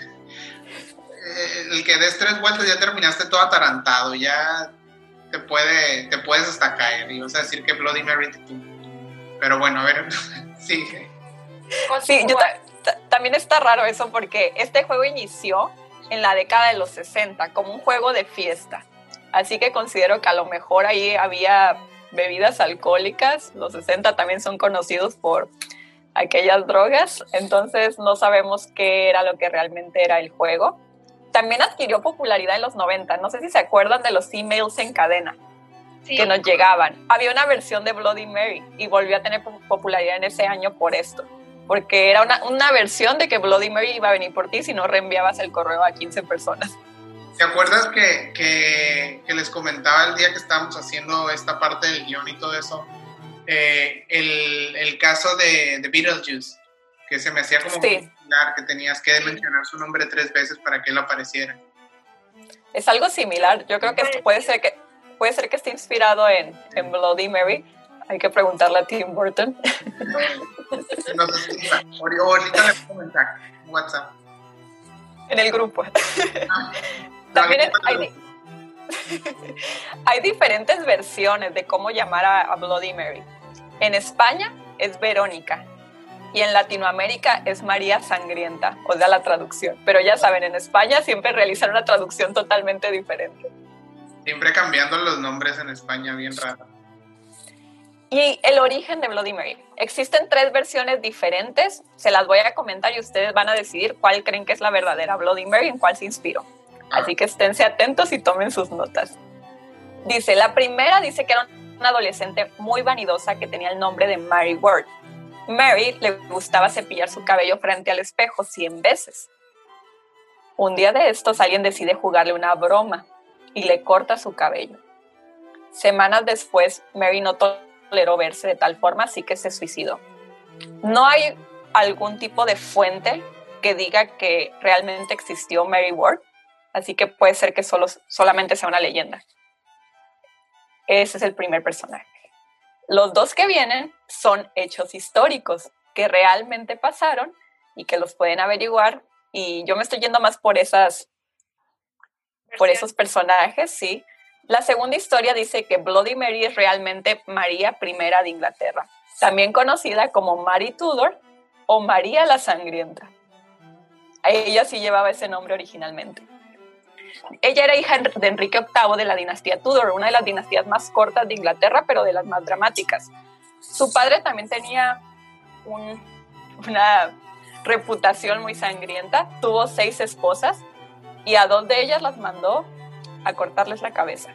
el que des 3 vueltas ya terminaste todo atarantado, ya te puedes hasta caer. Y vas a decir que Bloody Mary, pero bueno, a ver, sigue. Sí, también está raro eso porque este juego inició en la década de los 60 como un juego de fiesta. Así que considero que a lo mejor ahí había bebidas alcohólicas. Los 60 también son conocidos por aquellas drogas, entonces no sabemos qué era lo que realmente era el juego. También adquirió popularidad en los 90. No sé si se acuerdan de los emails en cadena que nos llegaban. Había una versión de Bloody Mary y volvió a tener popularidad en ese año por esto, porque era una versión de que Bloody Mary iba a venir por ti si no reenviabas el correo a 15 personas. ¿Te acuerdas que les comentaba el día que estábamos haciendo esta parte del guión y todo eso? El caso de Beetlejuice, que se me hacía como similar, que tenías que mencionar su nombre 3 veces para que él apareciera. Es algo similar. Yo creo que puede ser que esté inspirado en Bloody Mary. Hay que preguntarle a Tim Burton. No sé si ahorita le pongo mensaje en WhatsApp. En el grupo. También hay diferentes versiones de cómo llamar a Bloody Mary. En España es Verónica y en Latinoamérica es María Sangrienta, o sea, la traducción. Pero ya saben, en España siempre realizan una traducción totalmente diferente. Siempre cambiando los nombres en España, bien raro. Y el origen de Bloody Mary. Existen 3 versiones diferentes, se las voy a comentar y ustedes van a decidir cuál creen que es la verdadera Bloody Mary y en cuál se inspiró. Así que esténse atentos y tomen sus notas. La primera dice que era una adolescente muy vanidosa que tenía el nombre de Mary Ward. Mary le gustaba cepillar su cabello frente al espejo 100 veces. Un día de estos alguien decide jugarle una broma y le corta su cabello. Semanas después, Mary no toleró verse de tal forma, así que se suicidó. No hay algún tipo de fuente que diga que realmente existió Mary Ward, así que puede ser que solamente sea una leyenda. Ese es el primer personaje. Los 2 que vienen son hechos históricos que realmente pasaron y que los pueden averiguar, y yo me estoy yendo más por esos personajes, sí. La segunda historia dice que Bloody Mary es realmente María I de Inglaterra, también conocida como Mary Tudor o María la Sangrienta. Ella sí llevaba ese nombre originalmente. Ella era hija de Enrique VIII de la dinastía Tudor, una de las dinastías más cortas de Inglaterra, pero de las más dramáticas. Su padre también tenía una reputación muy sangrienta. Tuvo 6 esposas y a 2 de ellas las mandó a cortarles la cabeza.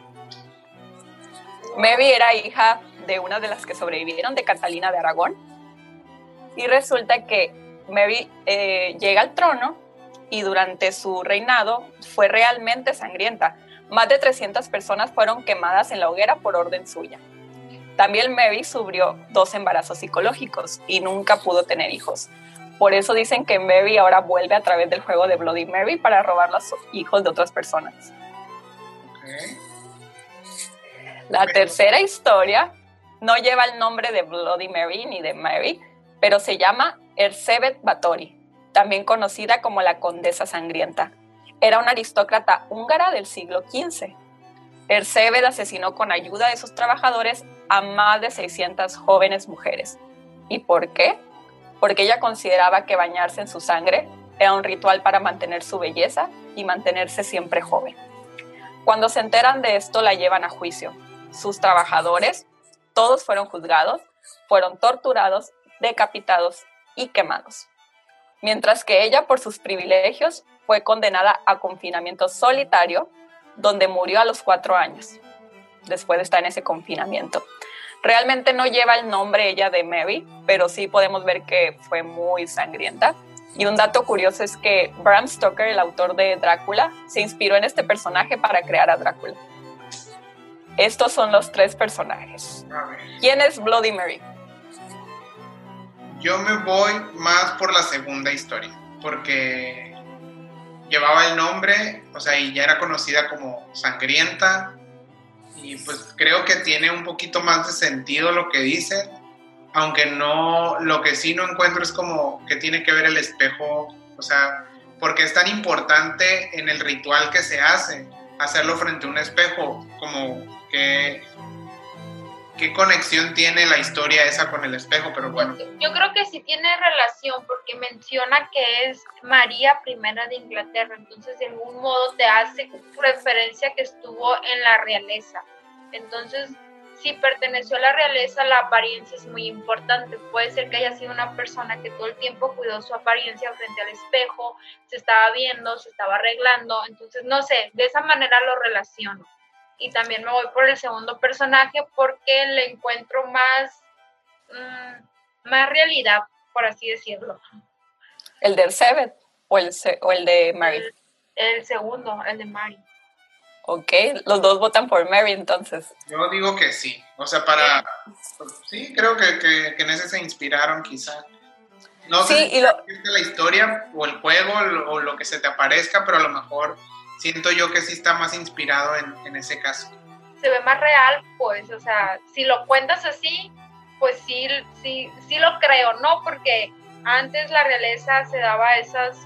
Mary era hija de una de las que sobrevivieron, de Catalina de Aragón. Y resulta que Mary llega al trono y durante su reinado fue realmente sangrienta. Más de 300 personas fueron quemadas en la hoguera por orden suya. También Mary sufrió 2 embarazos psicológicos y nunca pudo tener hijos. Por eso dicen que Mary ahora vuelve a través del juego de Bloody Mary para robar los hijos de otras personas. Okay. La tercera historia no lleva el nombre de Bloody Mary ni de Mary, pero se llama Erzsébet Báthory, también conocida como la Condesa Sangrienta. Era una aristócrata húngara del siglo XV. Erzsébet asesinó con ayuda de sus trabajadores a más de 600 jóvenes mujeres. ¿Y por qué? Porque ella consideraba que bañarse en su sangre era un ritual para mantener su belleza y mantenerse siempre joven. Cuando se enteran de esto, la llevan a juicio. Sus trabajadores, todos fueron juzgados, fueron torturados, decapitados y quemados. Mientras que ella, por sus privilegios, fue condenada a confinamiento solitario, donde murió a los 4 años, después de estar en ese confinamiento. Realmente no lleva el nombre ella de Mary, pero sí podemos ver que fue muy sangrienta. Y un dato curioso es que Bram Stoker, el autor de Drácula, se inspiró en este personaje para crear a Drácula. Estos son los 3 personajes. ¿Quién es Bloody Mary? Yo me voy más por la segunda historia, porque llevaba el nombre, o sea, y ya era conocida como Sangrienta, y pues creo que tiene un poquito más de sentido lo que dice, aunque no, lo que sí no encuentro es como que tiene que ver el espejo, o sea, porque es tan importante en el ritual que se hace, hacerlo frente a un espejo, como que qué conexión tiene la historia esa con el espejo, pero bueno. Yo creo que sí tiene relación porque menciona que es María I de Inglaterra, entonces de algún modo te hace referencia que estuvo en la realeza. Entonces, si perteneció a la realeza, la apariencia es muy importante. Puede ser que haya sido una persona que todo el tiempo cuidó su apariencia frente al espejo, se estaba viendo, se estaba arreglando, entonces no sé, de esa manera lo relaciono. Y también me voy por el segundo personaje porque le encuentro más realidad, por así decirlo. ¿El del Seven o el de Mary? El segundo, el de Mary. Ok, los dos votan por Mary entonces. Yo digo que sí, o sea, sí, creo que en ese se inspiraron quizá. No sé si la historia o el juego o lo que se te aparezca, pero a lo mejor siento yo que sí está más inspirado en ese caso. Se ve más real, pues, o sea, si lo cuentas así, pues sí lo creo, ¿no? Porque antes la realeza se daba esos,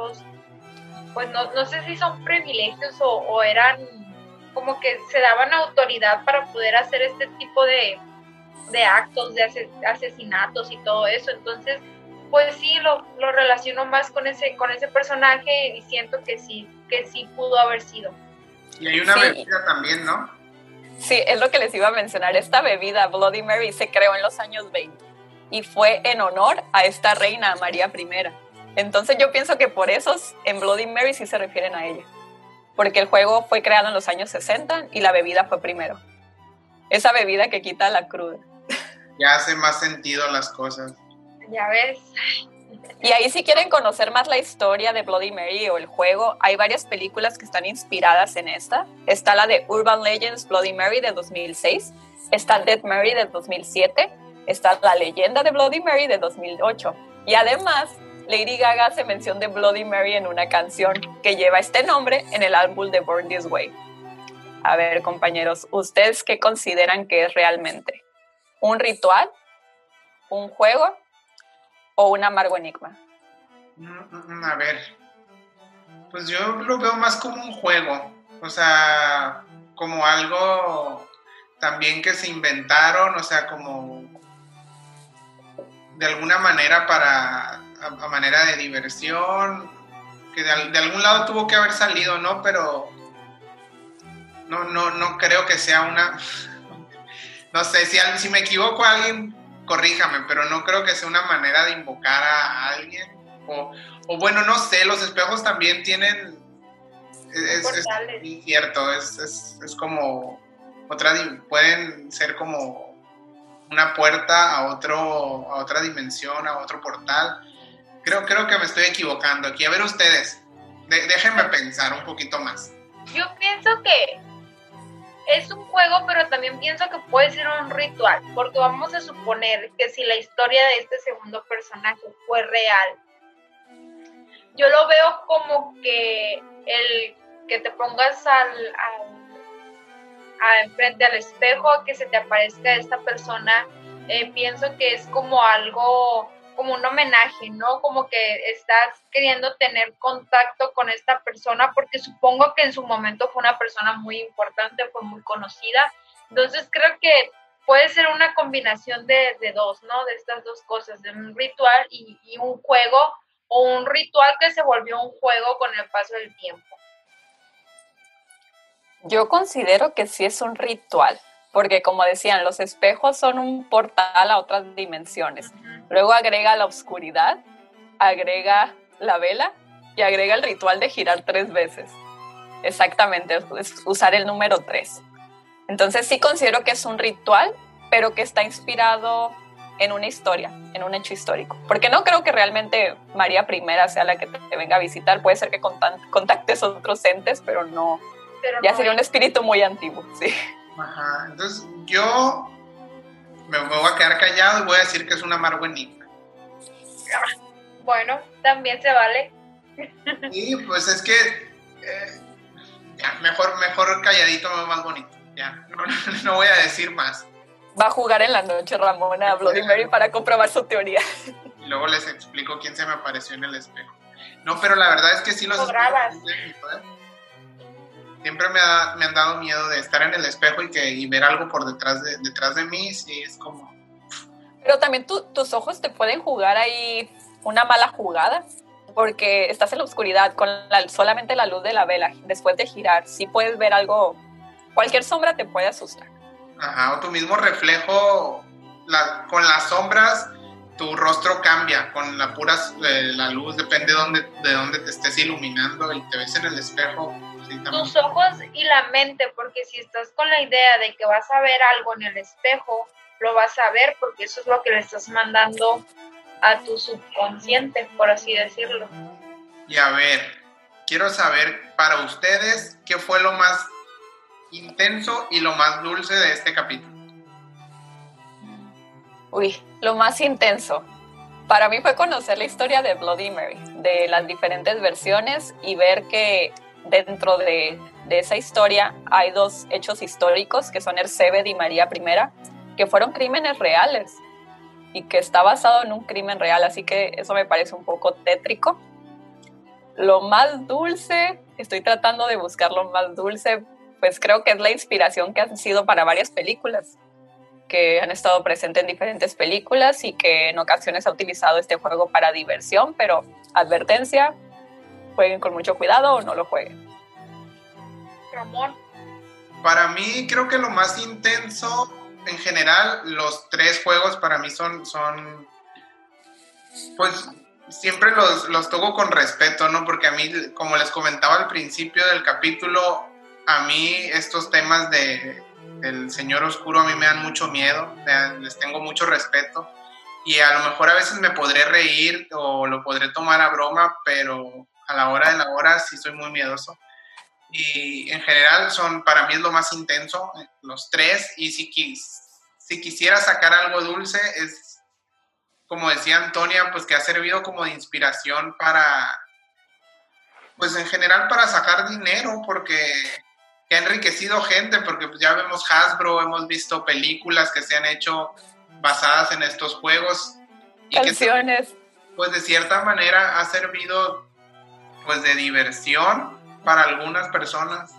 pues no sé si son privilegios o eran como que se daban autoridad para poder hacer este tipo de actos, de asesinatos y todo eso. Entonces, pues sí, lo relaciono más con ese personaje y siento que sí pudo haber sido. Y hay una bebida también, ¿no? Sí, es lo que les iba a mencionar. Esta bebida, Bloody Mary, se creó en los años 20 y fue en honor a esta reina, María I. Entonces yo pienso que por eso en Bloody Mary sí se refieren a ella, porque el juego fue creado en los años 60 y la bebida fue primero. Esa bebida que quita la cruda. Ya hace más sentido las cosas. Ya ves. Y ahí si quieren conocer más la historia de Bloody Mary o el juego, hay varias películas que están inspiradas en esta. Está la de Urban Legends Bloody Mary de 2006, está Dead Mary de 2007, está La Leyenda de Bloody Mary de 2008. Y además, Lady Gaga hace mención de Bloody Mary en una canción que lleva este nombre en el álbum de Born This Way. A ver, compañeros, ¿ustedes qué consideran que es realmente? ¿Un ritual? ¿Un juego? ¿O un amargo enigma? A ver, pues yo lo veo más como un juego, o sea, como algo también que se inventaron, o sea, como de alguna manera a manera de diversión, que de algún lado tuvo que haber salido, ¿no? Pero no creo que sea una, no sé, si me equivoco alguien corríjame, pero no creo que sea una manera de invocar a alguien. O bueno, no sé, los espejos también tienen... Es cierto, es como... pueden ser como una puerta a otra dimensión, a otro portal. Creo que me estoy equivocando aquí. A ver ustedes, déjenme pensar un poquito más. Yo pienso que es un juego, pero también pienso que puede ser un ritual, porque vamos a suponer que si la historia de este segundo personaje fue real, yo lo veo como que el que te pongas frente al espejo, que se te aparezca esta persona, pienso que es como algo, como un homenaje, ¿no? Como que estás queriendo tener contacto con esta persona, porque supongo que en su momento fue una persona muy importante, fue muy conocida. Entonces creo que puede ser una combinación de dos, ¿no? De estas dos cosas, de un ritual y un juego, o un ritual que se volvió un juego con el paso del tiempo. Yo considero que sí es un ritual, porque como decían, los espejos son un portal a otras dimensiones. Luego agrega la oscuridad, agrega la vela y agrega el ritual de girar 3 veces. Exactamente, es usar el número 3. Entonces sí considero que es un ritual, pero que está inspirado en una historia, en un hecho histórico. Porque no creo que realmente María I sea la que te venga a visitar. Puede ser que contactes otros entes, pero no. Ya sería un espíritu muy antiguo, sí. Ajá, entonces yo me voy a quedar callado y voy a decir que es un amargo enigma. Bueno, también se vale. Sí, pues es que ya, mejor calladito me va más bonito. Ya, no voy a decir más. Va a jugar en la noche Ramona a Bloody Mary para comprobar su teoría. Y luego les explico quién se me apareció en el espejo. No, pero la verdad es que sí los grabas. siempre me han dado miedo de estar en el espejo y ver algo por detrás de mí, sí, es como... Pero también tus ojos te pueden jugar ahí una mala jugada, porque estás en la oscuridad con solamente la luz de la vela. Después de girar, sí puedes ver algo, cualquier sombra te puede asustar. Ajá, o tu mismo reflejo, con las sombras, tu rostro cambia, con la luz, depende de dónde te estés iluminando y te ves en el espejo. Sí, tus ojos y la mente, porque si estás con la idea de que vas a ver algo en el espejo, lo vas a ver porque eso es lo que le estás mandando a tu subconsciente, por así decirlo. Y a ver, quiero saber para ustedes qué fue lo más intenso y lo más dulce de este capítulo. Uy, lo más intenso. Para mí fue conocer la historia de Bloody Mary, de las diferentes versiones y ver que dentro de esa historia hay 2 hechos históricos que son Erzsébet y María I, que fueron crímenes reales y que está basado en un crimen real, así que eso me parece un poco tétrico. Lo más dulce, estoy tratando de buscar lo más dulce, pues creo que es la inspiración que han sido para varias películas, que han estado presentes en diferentes películas y que en ocasiones ha utilizado este juego para diversión, pero advertencia, jueguen con mucho cuidado o no lo jueguen. Ramón. Para mí creo que lo más intenso, en general, los 3 juegos para mí son pues siempre los toco con respeto, ¿no? Porque a mí, como les comentaba al principio del capítulo, a mí estos temas del Señor Oscuro a mí me dan mucho miedo, les tengo mucho respeto y a lo mejor a veces me podré reír o lo podré tomar a broma, pero a la hora de la hora sí soy muy miedoso. Y en general para mí es lo más intenso, los 3, y si quisiera sacar algo dulce es, como decía Antonia, pues que ha servido como de inspiración pues en general para sacar dinero, porque que ha enriquecido gente, porque pues ya vemos Hasbro, hemos visto películas que se han hecho basadas en estos juegos. Y canciones. Pues de cierta manera ha servido pues de diversión para algunas personas.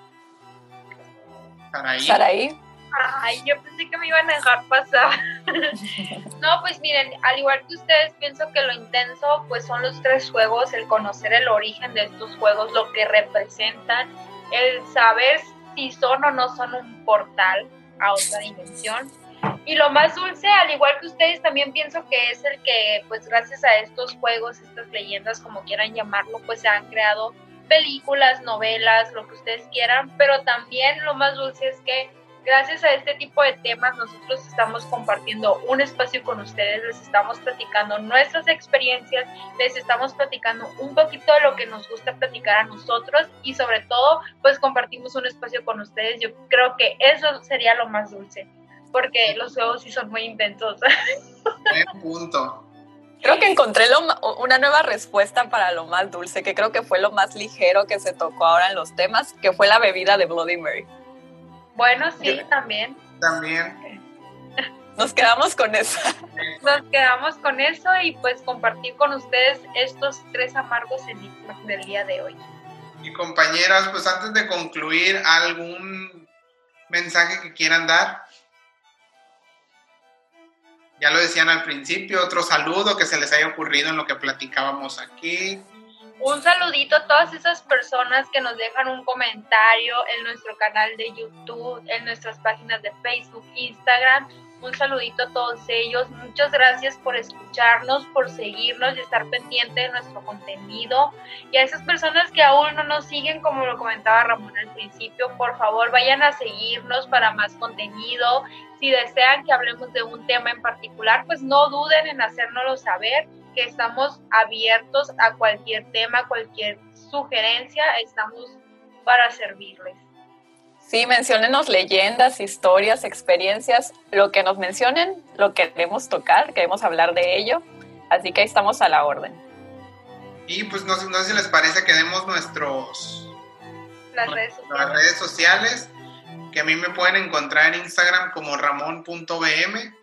Saraí. Ay, yo pensé que me iban a dejar pasar. No, pues miren, al igual que ustedes, pienso que lo intenso pues son los 3 juegos, el conocer el origen de estos juegos, lo que representan, el saber si son o no son un portal a otra dimensión. Y lo más dulce, al igual que ustedes, también pienso que es el que, pues gracias a estos juegos, estas leyendas, como quieran llamarlo, pues se han creado películas, novelas, lo que ustedes quieran, pero también lo más dulce es que gracias a este tipo de temas nosotros estamos compartiendo un espacio con ustedes, les estamos platicando nuestras experiencias, les estamos platicando un poquito de lo que nos gusta platicar a nosotros y sobre todo pues compartimos un espacio con ustedes. Yo creo que eso sería lo más dulce, porque los juegos sí son muy intensos. Buen punto. Creo que encontré una nueva respuesta para lo más dulce, que creo que fue lo más ligero que se tocó ahora en los temas, que fue la bebida de Bloody Mary. Bueno, sí, también. Nos quedamos con eso. Nos quedamos con eso y pues compartir con ustedes estos 3 amargos enigmas del día de hoy. Y compañeras, pues antes de concluir, ¿algún mensaje que quieran dar? Ya lo decían al principio, otro saludo que se les haya ocurrido en lo que platicábamos aquí. Un saludito a todas esas personas que nos dejan un comentario en nuestro canal de YouTube, en nuestras páginas de Facebook, Instagram. Un saludito a todos ellos. Muchas gracias por escucharnos, por seguirnos y estar pendiente de nuestro contenido. Y a esas personas que aún no nos siguen, como lo comentaba Ramón al principio, por favor vayan a seguirnos para más contenido. Si desean que hablemos de un tema en particular, pues no duden en hacérnoslo saber, que estamos abiertos a cualquier tema, cualquier sugerencia, estamos para servirles. Sí, menciónenos leyendas, historias, experiencias, lo que nos mencionen, lo queremos tocar, queremos hablar de ello, así que ahí estamos a la orden. Y pues no sé si les parece que demos las redes sociales, que a mí me pueden encontrar en Instagram como ramon.bm.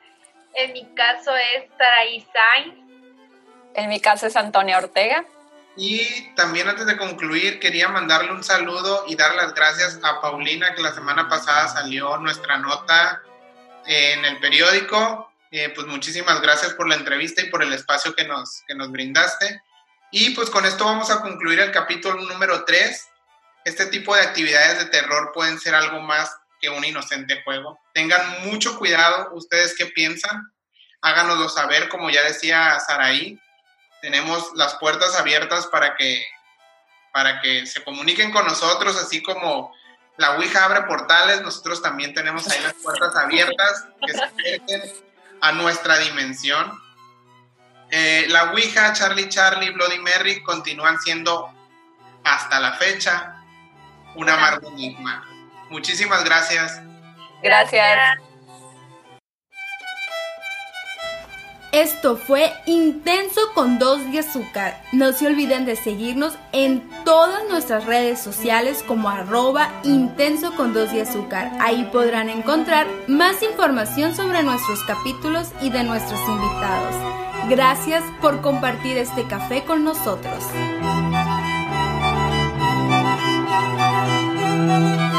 En mi caso es Saraí Sainz. En mi caso es Antonia Ortega. Y también antes de concluir, quería mandarle un saludo y dar las gracias a Paulina, que la semana pasada salió nuestra nota en el periódico. Pues muchísimas gracias por la entrevista y por el espacio que nos brindaste. Y pues con esto vamos a concluir el capítulo número 3. Este tipo de actividades de terror pueden ser algo más que un inocente juego. Tengan mucho cuidado. ¿Ustedes qué piensan? Háganoslo saber, como ya decía Saraí. Tenemos las puertas abiertas para que se comuniquen con nosotros, así como la Ouija abre portales, nosotros también tenemos ahí las puertas abiertas que se acerquen a nuestra dimensión. La Ouija, Charlie Charlie, Bloody Mary continúan siendo hasta la fecha un amargo enigma. Muchísimas gracias. Gracias. Esto fue Intenso con 2 de azúcar. No se olviden de seguirnos en todas nuestras redes sociales como @intenso con 2 de azúcar. Ahí podrán encontrar más información sobre nuestros capítulos y de nuestros invitados. Gracias por compartir este café con nosotros.